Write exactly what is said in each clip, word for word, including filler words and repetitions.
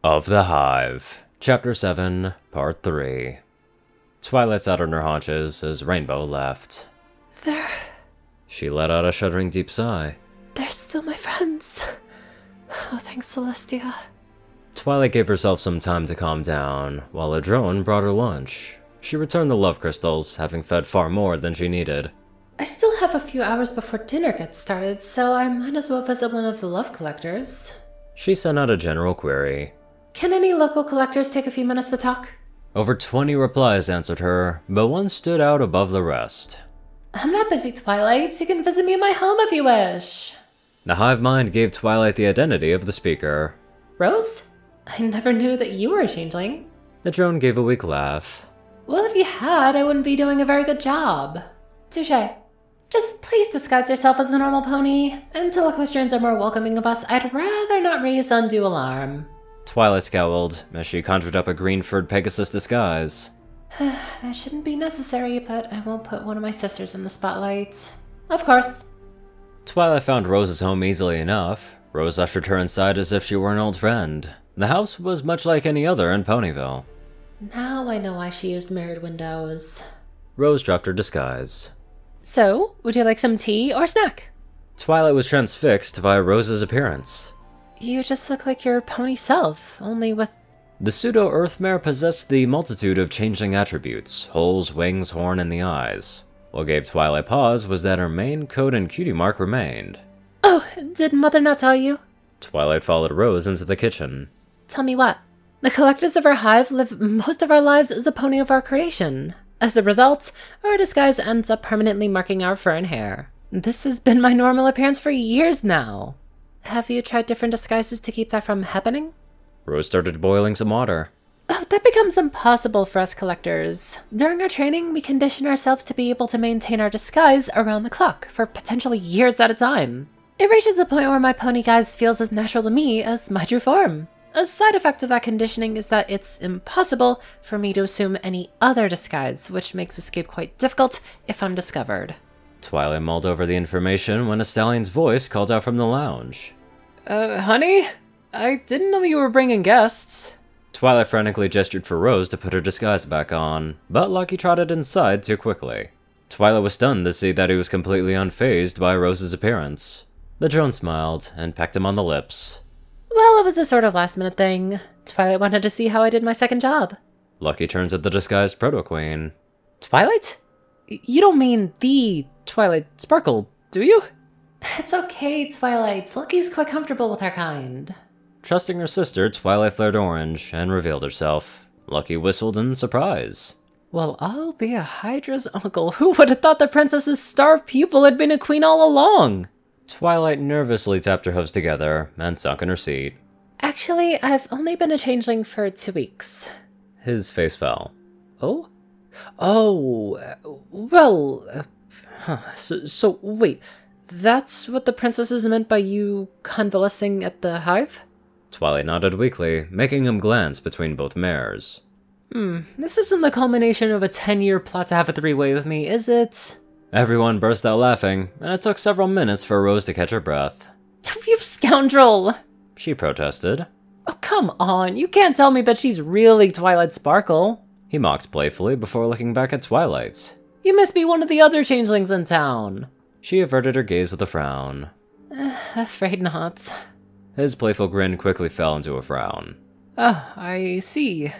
Of the Hive, Chapter seven, Part three. Twilight sat on her haunches as Rainbow left. They're... She let out a shuddering deep sigh. They're still my friends. Oh, thanks, Celestia. Twilight gave herself some time to calm down, while a drone brought her lunch. She returned the love crystals, having fed far more than she needed. I still have a few hours before dinner gets started, so I might as well visit one of the love collectors. She sent out a general query. Can any local collectors take a few minutes to talk? Over twenty replies answered her, but one stood out above the rest. I'm not busy, Twilight. You can visit me in my home if you wish. The hive mind gave Twilight the identity of the speaker. Rose? I never knew that you were a changeling. The drone gave a weak laugh. Well, if you had, I wouldn't be doing a very good job. Touché. Just please disguise yourself as the normal pony. Until equestrians are more welcoming of us, I'd rather not raise undue alarm. Twilight scowled as she conjured up a green-furred Pegasus disguise. That shouldn't be necessary, but I won't put one of my sisters in the spotlight. Of course. Twilight found Rose's home easily enough. Rose ushered her inside as if she were an old friend. The house was much like any other in Ponyville. Now I know why she used mirrored windows. Rose dropped her disguise. So, would you like some tea or snack? Twilight was transfixed by Rose's appearance. You just look like your pony self, only with... The pseudo-Earth mare possessed the multitude of changing attributes, holes, wings, horn, and the eyes. What gave Twilight pause was that her mane, coat, and cutie mark remained. Oh, did Mother not tell you? Twilight followed Rose into the kitchen. Tell me what? The collectors of our hive live most of our lives as a pony of our creation. As a result, our disguise ends up permanently marking our fur and hair. This has been my normal appearance for years now. Have you tried different disguises to keep that from happening? Rose started boiling some water. Oh, that becomes impossible for us collectors. During our training, we condition ourselves to be able to maintain our disguise around the clock for potentially years at a time. It reaches a point where my pony guise feels as natural to me as my true form. A side effect of that conditioning is that it's impossible for me to assume any other disguise, which makes escape quite difficult if I'm discovered. Twilight mulled over the information when a stallion's voice called out from the lounge. Uh, honey? I didn't know you were bringing guests. Twilight frantically gestured for Rose to put her disguise back on, but Lucky trotted inside too quickly. Twilight was stunned to see that he was completely unfazed by Rose's appearance. The drone smiled and pecked him on the lips. Well, it was a sort of last-minute thing. Twilight wanted to see how I did my second job. Lucky turned to the disguised Proto-Queen. Twilight? You don't mean the Twilight Sparkle, do you? It's okay, Twilight. Lucky's quite comfortable with her kind. Trusting her sister, Twilight flared orange and revealed herself. Lucky whistled in surprise. Well, I'll be a Hydra's uncle. Who would have thought the princess's star pupil had been a queen all along? Twilight nervously tapped her hooves together and sunk in her seat. Actually, I've only been a changeling for two weeks. His face fell. Oh? Oh, well, uh, huh. so, so wait, that's what the princesses meant by you convalescing at the hive? Twilight nodded weakly, making him glance between both mares. Hmm, this isn't the culmination of a ten-year plot to have a three-way with me, is it? Everyone burst out laughing, and it took several minutes for Rose to catch her breath. You scoundrel! She protested. Oh, come on, you can't tell me that she's really Twilight Sparkle. He mocked playfully before looking back at Twilight. You must be one of the other changelings in town. She averted her gaze with a frown. Uh, afraid not. His playful grin quickly fell into a frown. Oh, I see.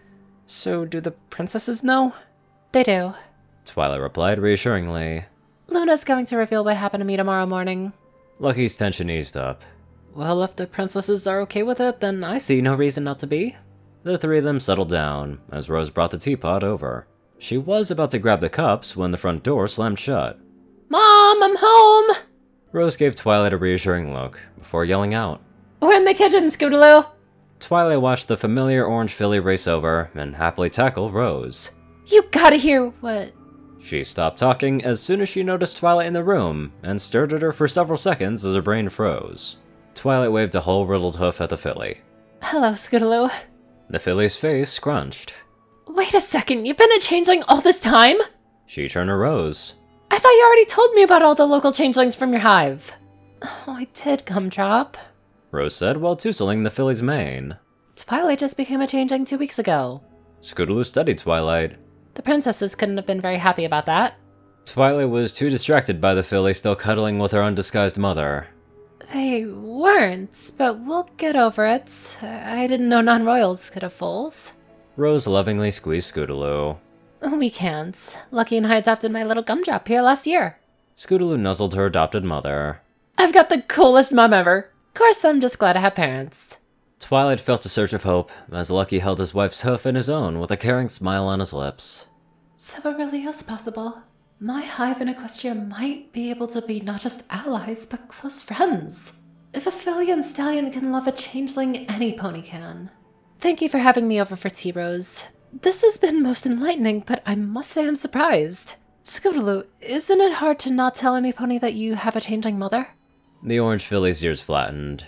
So do the princesses know? They do. Twilight replied reassuringly. Luna's going to reveal what happened to me tomorrow morning. Lucky's tension eased up. Well, if the princesses are okay with it, then I see no reason not to be. The three of them settled down as Rose brought the teapot over. She was about to grab the cups when the front door slammed shut. Mom, I'm home! Rose gave Twilight a reassuring look before yelling out. We're in the kitchen, Scootaloo! Twilight watched the familiar orange filly race over and happily tackle Rose. You gotta hear what... She stopped talking as soon as she noticed Twilight in the room and stared at her for several seconds as her brain froze. Twilight waved a hole-riddled hoof at the filly. Hello, Scootaloo. The filly's face scrunched. Wait a second, you've been a changeling all this time? She turned to Rose. I thought you already told me about all the local changelings from your hive. Oh, I did, Gumdrop. Rose said while tousling the filly's mane. Twilight just became a changeling two weeks ago. Scootaloo studied Twilight. The princesses couldn't have been very happy about that. Twilight was too distracted by the filly still cuddling with her undisguised mother. They weren't, but we'll get over it. I didn't know non-royals could have foals. Rose lovingly squeezed Scootaloo. We can't. Lucky and I adopted my little gumdrop here last year. Scootaloo nuzzled her adopted mother. I've got the coolest mom ever. Of course, I'm just glad I have parents. Twilight felt a surge of hope as Lucky held his wife's hoof in his own with a caring smile on his lips. So it really is possible. My hive and Equestria might be able to be not just allies, but close friends. If a filly and stallion can love a changeling, any pony can. Thank you for having me over for tea, Rose. This has been most enlightening, but I must say I'm surprised. Scootaloo, isn't it hard to not tell any pony that you have a changeling mother? The orange filly's ears flattened.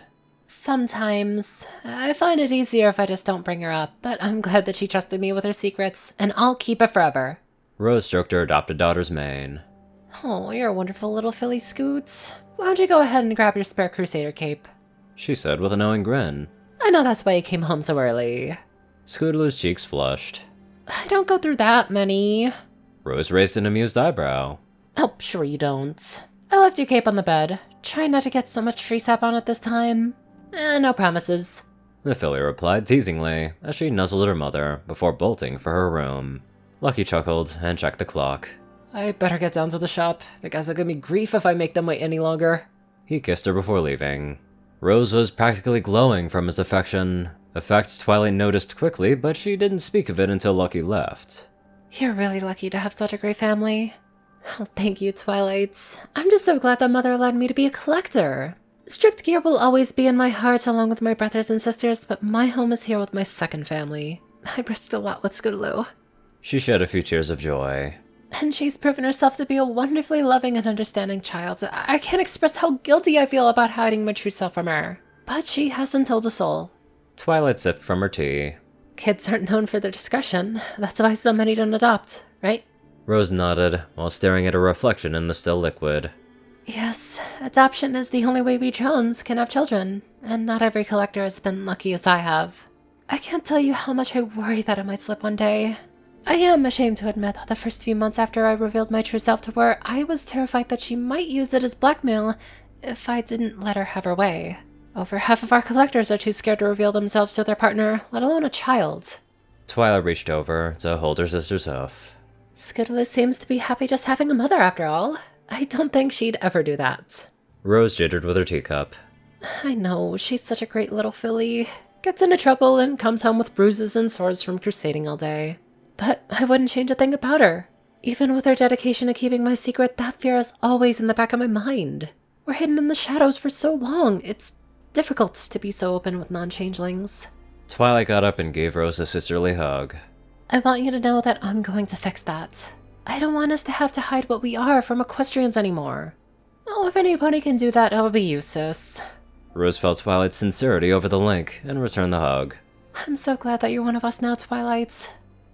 Sometimes. I find it easier if I just don't bring her up, but I'm glad that she trusted me with her secrets, and I'll keep it forever. Rose stroked her adopted daughter's mane. Oh, you're a wonderful little filly, Scoots. Why don't you go ahead and grab your spare Crusader cape? She said with a knowing grin. I know that's why you came home so early. Scootaloo's cheeks flushed. I don't go through that many. Rose raised an amused eyebrow. Oh, sure you don't. I left your cape on the bed. Try not to get so much tree sap on it this time. Eh, no promises. The filly replied teasingly as she nuzzled her mother before bolting for her room. Lucky chuckled and checked the clock. I better get down to the shop. The guys will give me grief if I make them wait any longer. He kissed her before leaving. Rose was practically glowing from his affection. Effects Twilight noticed quickly, but she didn't speak of it until Lucky left. You're really lucky to have such a great family. Oh, thank you, Twilight. I'm just so glad that Mother allowed me to be a collector. Stripped gear will always be in my heart along with my brothers and sisters, but my home is here with my second family. I risked a lot with Scootaloo. She shed a few tears of joy. And she's proven herself to be a wonderfully loving and understanding child. I can't express how guilty I feel about hiding my true self from her. But she hasn't told a soul. Twilight sipped from her tea. Kids aren't known for their discretion. That's why so many don't adopt, right? Rose nodded while staring at her reflection in the still liquid. Yes, adoption is the only way we drones can have children, and not every collector has been lucky as I have. I can't tell you how much I worry that it might slip one day. I am ashamed to admit that the first few months after I revealed my true self to her, I was terrified that she might use it as blackmail if I didn't let her have her way. Over half of our collectors are too scared to reveal themselves to their partner, let alone a child. Twilight reached over to hold her sister's hoof. Scootaloo seems to be happy just having a mother after all. I don't think she'd ever do that. Rose jittered with her teacup. I know, she's such a great little filly. Gets into trouble and comes home with bruises and sores from crusading all day. But I wouldn't change a thing about her. Even with her dedication to keeping my secret, that fear is always in the back of my mind. We're hidden in the shadows for so long, it's difficult to be so open with non-changelings. Twilight got up and gave Rose a sisterly hug. I want you to know that I'm going to fix that. I don't want us to have to hide what we are from equestrians anymore. Oh, if any pony can do that, it'll be you, sis. Rose felt Twilight's sincerity over the link and returned the hug. I'm so glad that you're one of us now, Twilight.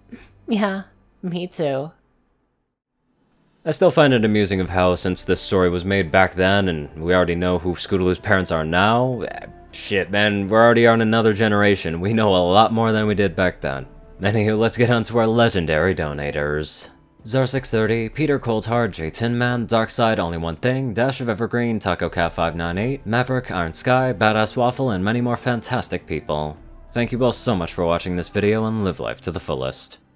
Yeah, me too. I still find it amusing of how, since this story was made back then, and we already know who Scootaloo's parents are now, eh, shit, man, we're already on another generation. We know a lot more than we did back then. Anywho, let's get on to our legendary donators. Zar six thirty, Peter Coldhard, J Tin Man, Darkside, Only One Thing, Dash of Evergreen, Taco Cat five nine eight, Maverick, Iron Sky, Badass Waffle, and many more fantastic people. Thank you all so much for watching this video and live life to the fullest.